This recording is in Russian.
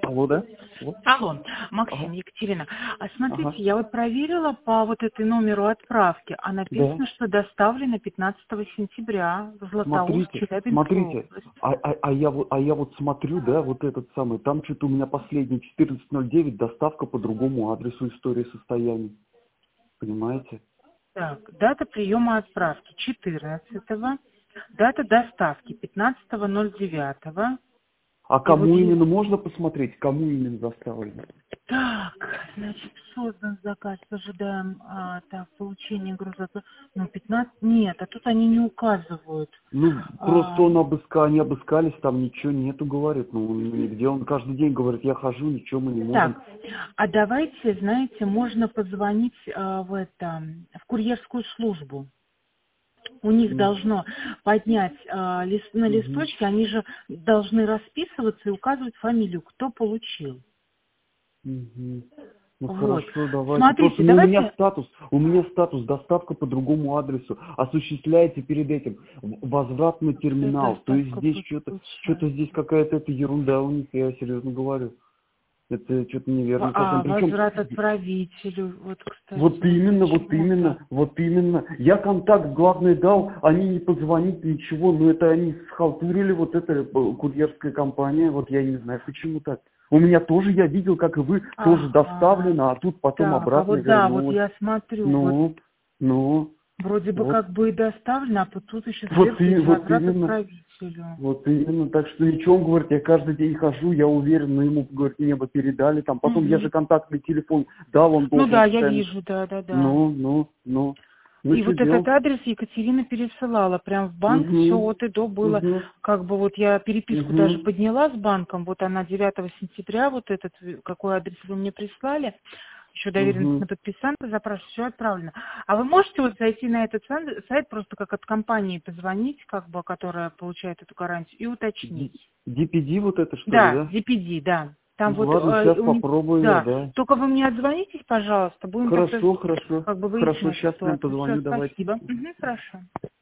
Алло, да? Вот. Алло, Максим, Ага. Екатерина. А Ага. смотрите, я вот проверила по вот этой номеру отправки, а Да. написано, что доставлено 15 сентября в Златоуст, Челябинскую Смотрите, область. а я вот смотрю, да, вот этот самый, там что-то у меня последний 14.09, доставка по другому адресу, истории состояний. Понимаете? Так, дата приема отправки 14-го, дата доставки 15.09. А И вот кому именно можно посмотреть, кому именно доставлено? так, значит, создан заказ, ожидаем, так, получение груза, ну, 15, нет, а тут они не указывают. Ну, просто А, они обыскались, там ничего нету, говорит. Ну, нигде он каждый день говорит, я хожу, ничего мы не можем. так, а давайте, знаете, можно позвонить в курьерскую службу. У них М, должно поднять на мгм, листочке, они же должны расписываться и указывать фамилию, кто получил. мгм. Ну Вот. хорошо, давайте. Просто, Смотрите, ну, давайте. у меня статус доставка по другому адресу осуществляется перед этим возвратный терминал. То есть Доставка здесь что-то получается. здесь какая-то эта ерунда у них, я серьезно говорю. Это что-то неверно совсем. Причем Возврат отправителю, вот, кстати, вот именно, вот почему именно, так? вот именно. Я контакт главный дал, они не позвонить, ничего, но это они схалтурили, вот эта курьерская компания, вот я не знаю, почему так. У меня тоже, я видел, как и вы, тоже Ага. доставлено, а тут потом Так, а обратно вот да, вот вернулось. я смотрю, вот Ну, ну, вроде бы вот, как бы и доставлено, а вот тут еще сверху есть вот возврат именно. отправителю. Вот именно, так что ничего, он говорит, я каждый день хожу, я уверен, но ему, говорит, небо передали, там, потом я же Мгм. контактный телефон дал, он Ну должен да, я постоянно, вижу, да. ну, И что вот этот делать? адрес Екатерина пересылала прям в банк, все Угу, от и до было, угу, как бы вот я переписку даже угу, подняла с банком, вот она 9 сентября, вот этот, какой адрес вы мне прислали, еще доверенность на угу. подписанта, запрашиваю, все отправлено. А вы можете вот зайти на этот сайт, просто как от компании позвонить, как бы, которая получает эту гарантию, и уточнить? DPD вот это, что ли, Да, да? DPD, да. Там Ну, вот ладно, сейчас у них, попробую я, да. да. Только вы мне отзвонитесь, пожалуйста, будем как-то Хорошо, хорошо, как бы хорошо, выяснять сейчас прям ситуацию. Все, позвоню, давайте. спасибо. Мгм, хорошо.